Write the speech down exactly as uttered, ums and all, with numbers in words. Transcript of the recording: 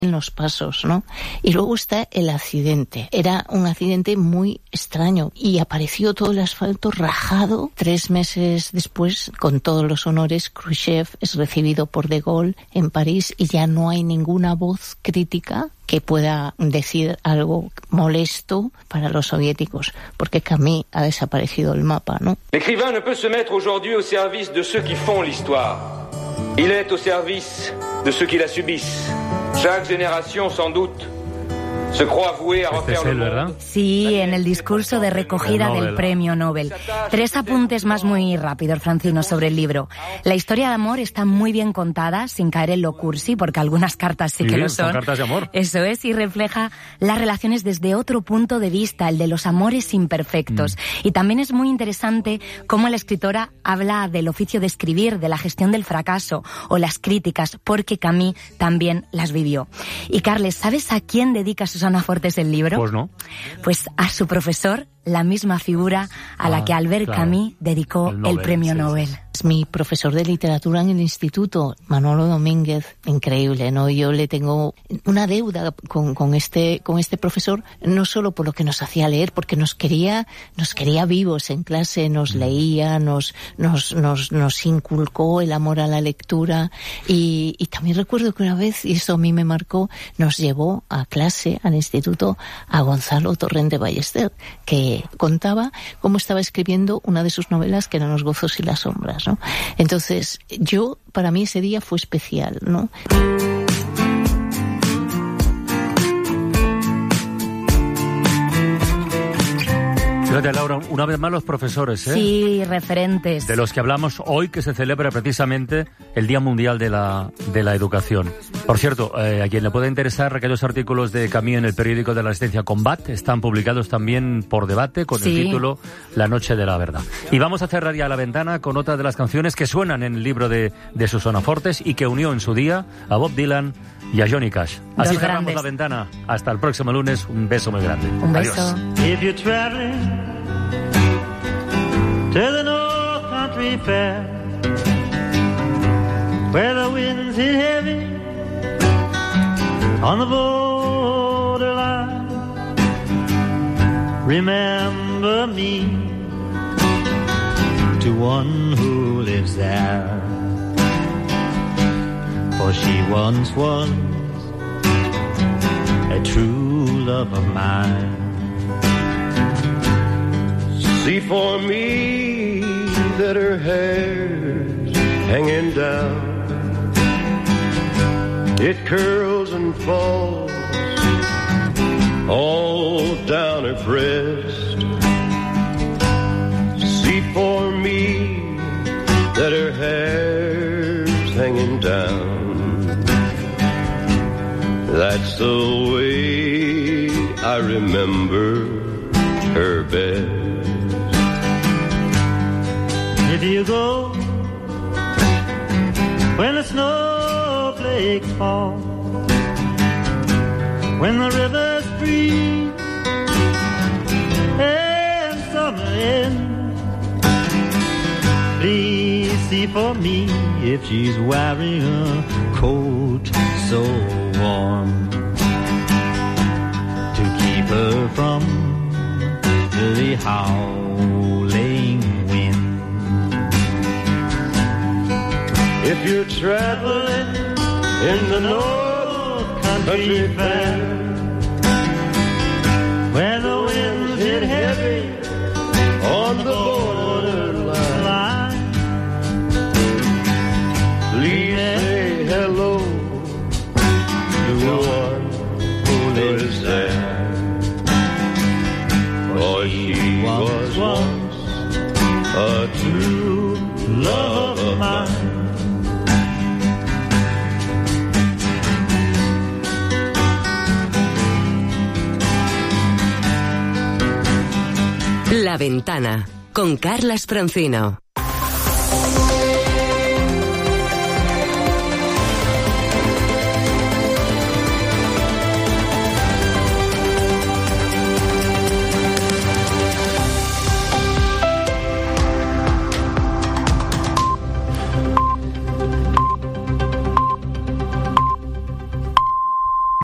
en los pasos, ¿no? Y luego está el accidente. Era un accidente muy extraño y apareció todo el asfalto rajado. Tres meses después, con todos los honores, Khrushchev es recibido por De Gaulle en París y ya no hay ninguna voz crítica que pueda decir algo molesto para los soviéticos, porque Camus ha desaparecido del mapa, ¿no? L'écrivain ne peut se mettre aujourd'hui au service de ceux qui font l'histoire. Il est au service de ceux qui la subissent. Chaque génération, sans doute, se croit voué a refaire le mundo. Sí, en el discurso de recogida del premio Nobel. Tres apuntes más muy rápidos, Francino, sobre el libro. La historia de amor está muy bien contada, sin caer en lo cursi, porque algunas cartas sí, sí que lo son. son cartas de amor. Eso es, y refleja las relaciones desde otro punto de vista, el de los amores imperfectos. Mm. Y también es muy interesante cómo la escritora habla del oficio de escribir, de la gestión del fracaso o las críticas, porque Camus también las vivió. Y Carles, ¿sabes a quién dedica Susana Fortes el libro? Pues no. Pues a su profesor, la misma figura a ah, la que Albert claro. Camus dedicó el, Nobel, el premio sí, Nobel. Sí. Es mi profesor de literatura en el instituto, Manolo Domínguez, increíble, ¿no? Yo le tengo una deuda con, con este, con este profesor, no solo por lo que nos hacía leer, porque nos quería, nos quería vivos en clase, nos leía, nos, nos, nos, nos inculcó el amor a la lectura, y, y también recuerdo que una vez, y eso a mí me marcó, nos llevó a clase, al instituto, a Gonzalo Torrente Ballester, que contaba cómo estaba escribiendo una de sus novelas, que eran Los gozos y las sombras, ¿no? Entonces, yo, para mí ese día fue especial, ¿no? Fíjate, Laura, una vez más los profesores, ¿eh? Sí, referentes. De los que hablamos hoy, que se celebra precisamente el Día Mundial de la, de la Educación. Por cierto, eh, a quien le pueda interesar, aquellos artículos de Camus en el periódico de la Resistencia Combat están publicados también por debate con sí. el título La Noche de la Verdad. Y vamos a cerrar ya La Ventana con otra de las canciones que suenan en el libro de, de Susana Fortes y que unió en su día a Bob Dylan y a Johnny Cash. Así Dos cerramos grandes. La Ventana. Hasta el próximo lunes. Un beso muy grande. Un beso. Adiós. To the North Country Fair, where the winds hit heavy on the borderline. Remember me to one who lives there, for she once was a true love of mine. See for me that her hair's hanging down. It curls and falls all down her breast. See for me that her hair's hanging down. That's the way I remember her best. If you go when the snowflakes fall, when the rivers freeze and summer ends, please see for me if she's wearing a coat so warm to keep her from the howling wind. If you're traveling in the North Country Fair, where the winds hit heavy on the borderline, please say hello to the one who lives there, for she was once a true love of mine. La Ventana, con Carlas Francino.